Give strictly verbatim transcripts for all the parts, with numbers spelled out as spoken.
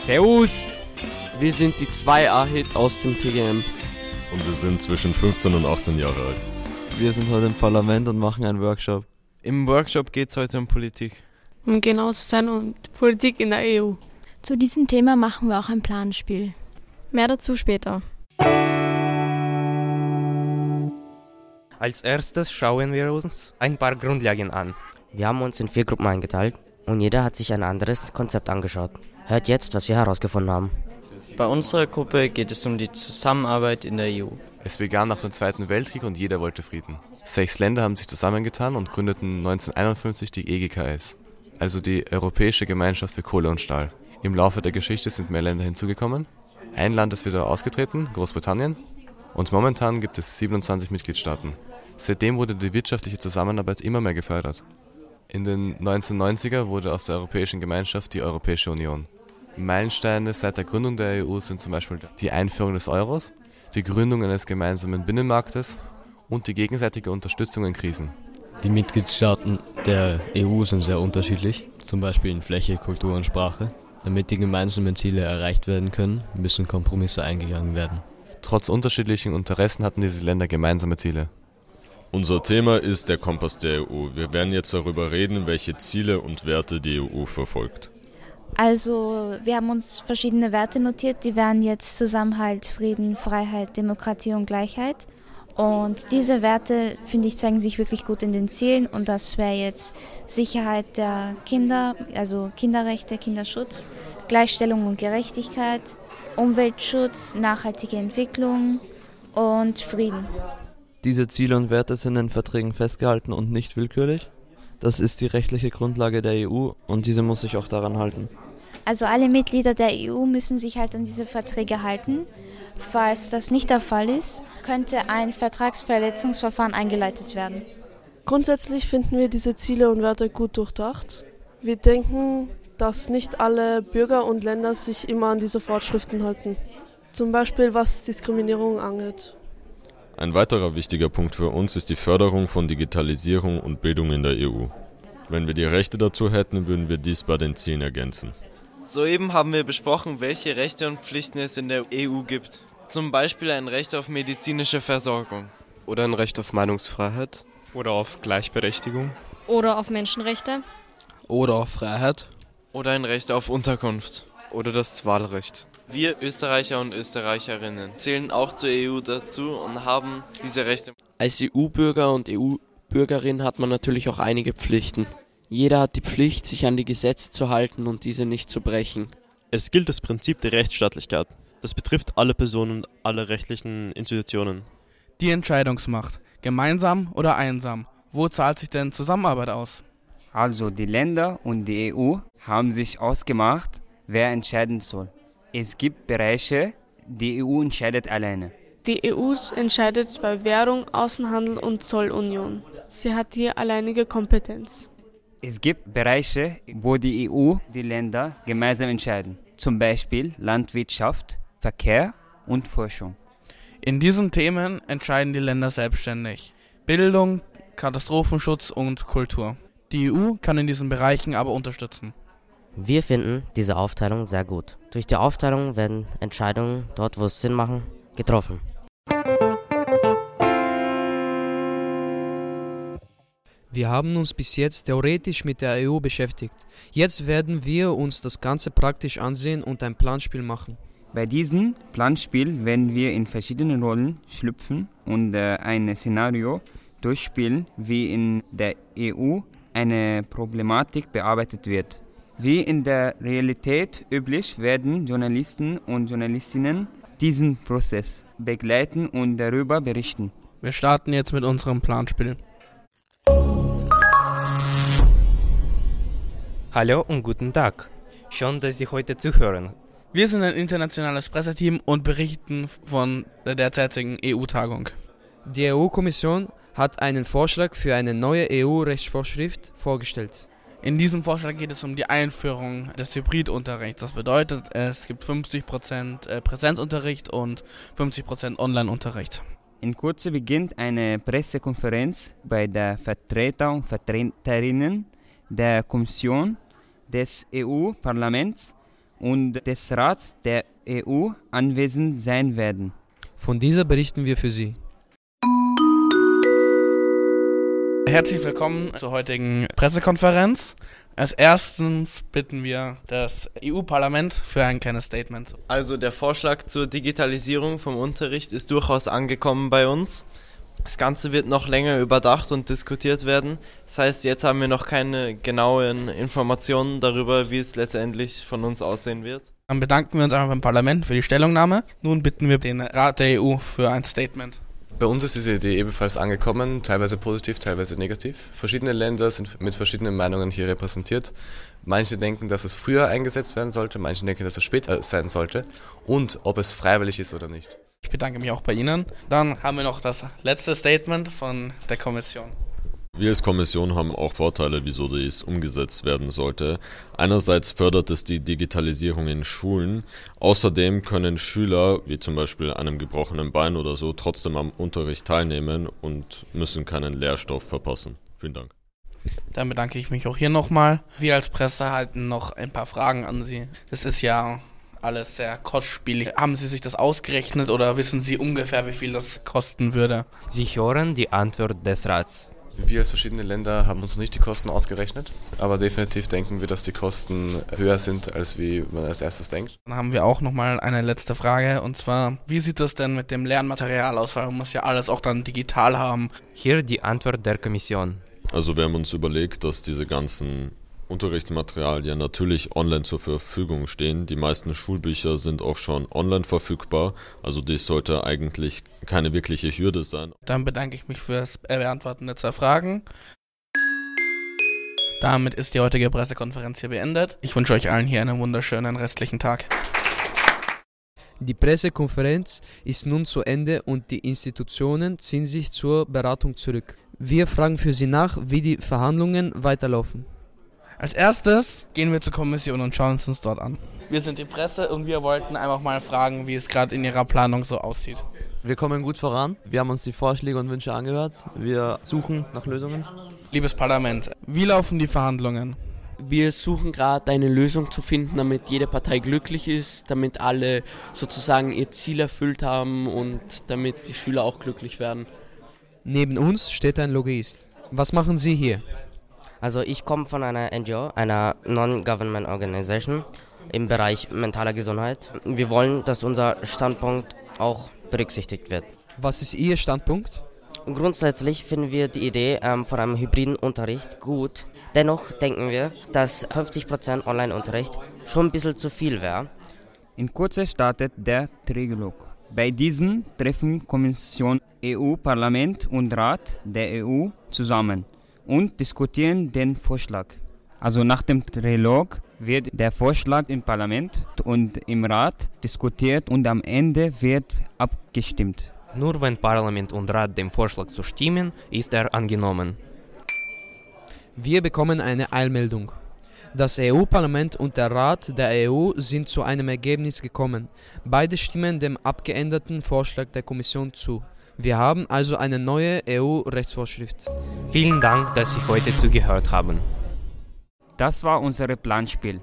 Servus! Wir sind die zwei A-Hit aus dem T G M. Und wir sind zwischen fünfzehn und achtzehn Jahre alt. Wir sind heute im Parlament und machen einen Workshop. Im Workshop geht es heute um Politik. Um genau zu sein und Politik in der E U. Zu diesem Thema machen wir auch ein Planspiel. Mehr dazu später. Als erstes schauen wir uns ein paar Grundlagen an. Wir haben uns in vier Gruppen eingeteilt und jeder hat sich ein anderes Konzept angeschaut. Hört jetzt, was wir herausgefunden haben. Bei unserer Gruppe geht es um die Zusammenarbeit in der E U. Es begann nach dem Zweiten Weltkrieg und jeder wollte Frieden. Sechs Länder haben sich zusammengetan und gründeten neunzehnhunderteinundfünfzig die E G K S, also die Europäische Gemeinschaft für Kohle und Stahl. Im Laufe der Geschichte sind mehr Länder hinzugekommen. Ein Land ist wieder ausgetreten, Großbritannien, und momentan gibt es siebenundzwanzig Mitgliedstaaten. Seitdem wurde die wirtschaftliche Zusammenarbeit immer mehr gefördert. In den neunzehnhundertneunziger wurde aus der Europäischen Gemeinschaft die Europäische Union. Meilensteine seit der Gründung der E U sind zum Beispiel die Einführung des Euros, die Gründung eines gemeinsamen Binnenmarktes und die gegenseitige Unterstützung in Krisen. Die Mitgliedstaaten der E U sind sehr unterschiedlich, zum Beispiel in Fläche, Kultur und Sprache. Damit die gemeinsamen Ziele erreicht werden können, müssen Kompromisse eingegangen werden. Trotz unterschiedlichen Interessen hatten diese Länder gemeinsame Ziele. Unser Thema ist der Kompass der E U. Wir werden jetzt darüber reden, welche Ziele und Werte die E U verfolgt. Also wir haben uns verschiedene Werte notiert, die wären jetzt Zusammenhalt, Frieden, Freiheit, Demokratie und Gleichheit. Und diese Werte, finde ich, zeigen sich wirklich gut in den Zielen und das wäre jetzt Sicherheit der Kinder, also Kinderrechte, Kinderschutz, Gleichstellung und Gerechtigkeit, Umweltschutz, nachhaltige Entwicklung und Frieden. Diese Ziele und Werte sind in Verträgen festgehalten und nicht willkürlich. Das ist die rechtliche Grundlage der E U und diese muss sich auch daran halten. Also alle Mitglieder der E U müssen sich halt an diese Verträge halten. Falls das nicht der Fall ist, könnte ein Vertragsverletzungsverfahren eingeleitet werden. Grundsätzlich finden wir diese Ziele und Werte gut durchdacht. Wir denken, dass nicht alle Bürger und Länder sich immer an diese Vorschriften halten. Zum Beispiel was Diskriminierung angeht. Ein weiterer wichtiger Punkt für uns ist die Förderung von Digitalisierung und Bildung in der E U. Wenn wir die Rechte dazu hätten, würden wir dies bei den Zielen ergänzen. Soeben haben wir besprochen, welche Rechte und Pflichten es in der E U gibt. Zum Beispiel ein Recht auf medizinische Versorgung. Oder ein Recht auf Meinungsfreiheit. Oder auf Gleichberechtigung. Oder auf Menschenrechte. Oder auf Freiheit. Oder ein Recht auf Unterkunft. Oder das Wahlrecht. Wir Österreicher und Österreicherinnen zählen auch zur E U dazu und haben diese Rechte. Als E U-Bürger und E U-Bürgerin hat man natürlich auch einige Pflichten. Jeder hat die Pflicht, sich an die Gesetze zu halten und diese nicht zu brechen. Es gilt das Prinzip der Rechtsstaatlichkeit. Das betrifft alle Personen und alle rechtlichen Institutionen. Die Entscheidungsmacht. Gemeinsam oder einsam? Wo zahlt sich denn Zusammenarbeit aus? Also die Länder und die E U haben sich ausgemacht, wer entscheiden soll. Es gibt Bereiche, die E U entscheidet alleine. Die E U entscheidet bei Währung, Außenhandel und Zollunion. Sie hat hier alleinige Kompetenz. Es gibt Bereiche, wo die E U die Länder gemeinsam entscheiden. Zum Beispiel Landwirtschaft, Verkehr und Forschung. In diesen Themen entscheiden die Länder selbstständig. Bildung, Katastrophenschutz und Kultur. Die E U kann in diesen Bereichen aber unterstützen. Wir finden diese Aufteilung sehr gut. Durch die Aufteilung werden Entscheidungen dort, wo es Sinn machen, getroffen. Wir haben uns bis jetzt theoretisch mit der E U beschäftigt. Jetzt werden wir uns das Ganze praktisch ansehen und ein Planspiel machen. Bei diesem Planspiel werden wir in verschiedene Rollen schlüpfen und äh, ein Szenario durchspielen, wie in der E U eine Problematik bearbeitet wird. Wie in der Realität üblich werden Journalisten und Journalistinnen diesen Prozess begleiten und darüber berichten. Wir starten jetzt mit unserem Planspiel. Hallo und guten Tag. Schön, dass Sie heute zuhören. Wir sind ein internationales Presseteam und berichten von der derzeitigen E U-Tagung. Die E U-Kommission hat einen Vorschlag für eine neue E U-Rechtsvorschrift vorgestellt. In diesem Vorschlag geht es um die Einführung des Hybridunterrichts. Das bedeutet, es gibt fünfzig Prozent Präsenzunterricht und fünfzig Prozent Online-Unterricht. In Kürze beginnt eine Pressekonferenz bei der Vertreter und Vertreterinnen der Kommission des E U-Parlaments und des Rats der E U anwesend sein werden. Von dieser berichten wir für Sie. Herzlich willkommen zur heutigen Pressekonferenz. Als erstens bitten wir das E U-Parlament für ein kleines Statement. Also der Vorschlag zur Digitalisierung vom Unterricht ist durchaus angekommen bei uns. Das Ganze wird noch länger überdacht und diskutiert werden. Das heißt, jetzt haben wir noch keine genauen Informationen darüber, wie es letztendlich von uns aussehen wird. Dann bedanken wir uns einfach beim Parlament für die Stellungnahme. Nun bitten wir den Rat der E U für ein Statement. Bei uns ist diese Idee ebenfalls angekommen, teilweise positiv, teilweise negativ. Verschiedene Länder sind mit verschiedenen Meinungen hier repräsentiert. Manche denken, dass es früher eingesetzt werden sollte, manche denken, dass es später sein sollte und ob es freiwillig ist oder nicht. Ich bedanke mich auch bei Ihnen. Dann haben wir noch das letzte Statement von der Kommission. Wir als Kommission haben auch Vorteile, wieso dies umgesetzt werden sollte. Einerseits fördert es die Digitalisierung in Schulen. Außerdem können Schüler, wie zum Beispiel einem gebrochenen Bein oder so, trotzdem am Unterricht teilnehmen und müssen keinen Lehrstoff verpassen. Vielen Dank. Dann bedanke ich mich auch hier nochmal. Wir als Presse halten noch ein paar Fragen an Sie. Das ist ja alles sehr kostspielig. Haben Sie sich das ausgerechnet oder wissen Sie ungefähr, wie viel das kosten würde? Sie hören die Antwort des Rats. Wir als verschiedene Länder haben uns nicht die Kosten ausgerechnet, aber definitiv denken wir, dass die Kosten höher sind, als wie man als erstes denkt. Dann haben wir auch nochmal eine letzte Frage, und zwar, wie sieht das denn mit dem Lernmaterial aus, weil man muss ja alles auch dann digital haben. Hier die Antwort der Kommission. Also wir haben uns überlegt, dass diese ganzen Unterrichtsmaterialien natürlich online zur Verfügung stehen. Die meisten Schulbücher sind auch schon online verfügbar, also dies sollte eigentlich keine wirkliche Hürde sein. Dann bedanke ich mich für das Beantworten der zwei Fragen. Damit ist die heutige Pressekonferenz hier beendet. Ich wünsche euch allen hier einen wunderschönen restlichen Tag. Die Pressekonferenz ist nun zu Ende und die Institutionen ziehen sich zur Beratung zurück. Wir fragen für Sie nach, wie die Verhandlungen weiterlaufen. Als erstes gehen wir zur Kommission und schauen uns uns dort an. Wir sind die Presse und wir wollten einfach mal fragen, wie es gerade in ihrer Planung so aussieht. Wir kommen gut voran. Wir haben uns die Vorschläge und Wünsche angehört. Wir suchen nach Lösungen. Liebes Parlament, wie laufen die Verhandlungen? Wir suchen gerade eine Lösung zu finden, damit jede Partei glücklich ist, damit alle sozusagen ihr Ziel erfüllt haben und damit die Schüler auch glücklich werden. Neben uns steht ein Lobbyist. Was machen Sie hier? Also ich komme von einer N G O, einer Non-Government Organization im Bereich mentaler Gesundheit. Wir wollen, dass unser Standpunkt auch berücksichtigt wird. Was ist Ihr Standpunkt? Grundsätzlich finden wir die Idee ähm, von einem hybriden Unterricht gut. Dennoch denken wir, dass fünfzig Prozent Online-Unterricht schon ein bisschen zu viel wäre. In Kürze startet der Trilog. Bei diesem treffen Kommission, E U-Parlament und Rat der E U zusammen und diskutieren den Vorschlag. Also nach dem Trilog wird der Vorschlag im Parlament und im Rat diskutiert und am Ende wird abgestimmt. Nur wenn Parlament und Rat dem Vorschlag zustimmen, ist er angenommen. Wir bekommen eine Eilmeldung. Das E U-Parlament und der Rat der E U sind zu einem Ergebnis gekommen. Beide stimmen dem abgeänderten Vorschlag der Kommission zu. Wir haben also eine neue E U-Rechtsvorschrift. Vielen Dank, dass Sie heute zugehört haben. Das war unser Planspiel.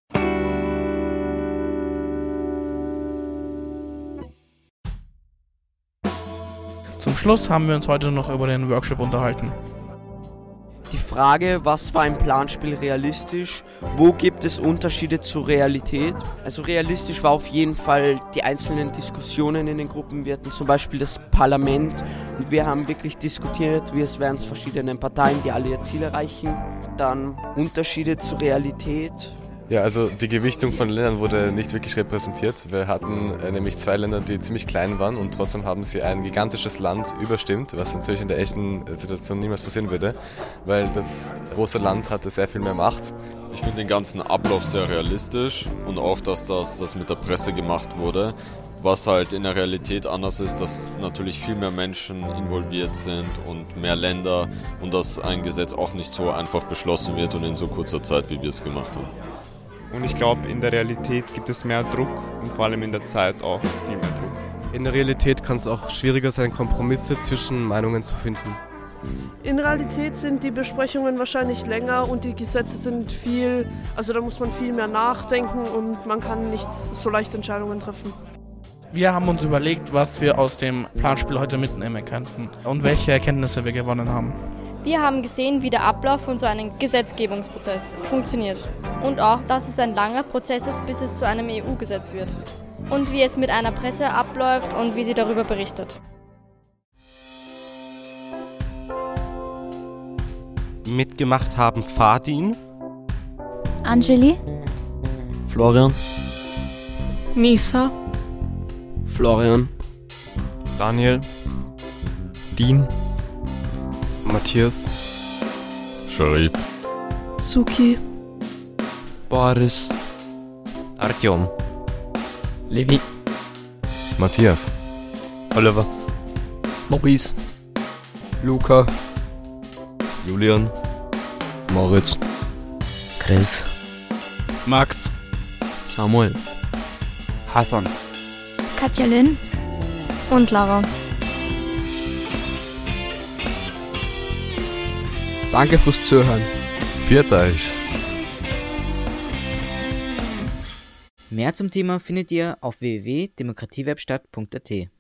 Zum Schluss haben wir uns heute noch über den Workshop unterhalten. Die Frage, was war im Planspiel realistisch, wo gibt es Unterschiede zur Realität? Also realistisch war auf jeden Fall die einzelnen Diskussionen in den Gruppen. Wir hatten zum Beispiel das Parlament und wir haben wirklich diskutiert, wie es wären es verschiedene Parteien, die alle ihr Ziel erreichen. Dann Unterschiede zur Realität. Ja, also die Gewichtung von Ländern wurde nicht wirklich repräsentiert. Wir hatten äh, nämlich zwei Länder, die ziemlich klein waren und trotzdem haben sie ein gigantisches Land überstimmt, was natürlich in der echten Situation niemals passieren würde, weil das große Land hatte sehr viel mehr Macht. Ich finde den ganzen Ablauf sehr realistisch und auch, dass das, das mit der Presse gemacht wurde. Was halt in der Realität anders ist, dass natürlich viel mehr Menschen involviert sind und mehr Länder und dass ein Gesetz auch nicht so einfach beschlossen wird und in so kurzer Zeit, wie wir es gemacht haben. Und ich glaube, in der Realität gibt es mehr Druck und vor allem in der Zeit auch viel mehr Druck. In der Realität kann es auch schwieriger sein, Kompromisse zwischen Meinungen zu finden. In Realität sind die Besprechungen wahrscheinlich länger und die Gesetze sind viel, also da muss man viel mehr nachdenken und man kann nicht so leicht Entscheidungen treffen. Wir haben uns überlegt, was wir aus dem Planspiel heute mitnehmen könnten und welche Erkenntnisse wir gewonnen haben. Wir haben gesehen, wie der Ablauf von so einem Gesetzgebungsprozess funktioniert. Und auch, dass es ein langer Prozess ist, bis es zu einem E U-Gesetz wird. Und wie es mit einer Presse abläuft und wie sie darüber berichtet. Mitgemacht haben Fadin, Angeli, Florian, Nisa, Florian, Daniel, Dean, Matthias, Sharif, Suki, Boris, Artyom, Levi, Matthias, Oliver, Maurice, Luca, Julian, Moritz, Chris, Max, Samuel, Hassan, Katja Lynn Und Lara. Danke fürs Zuhören. Viert euch. Mehr zum Thema findet ihr auf w w w punkt demokratiewebstadt punkt a t.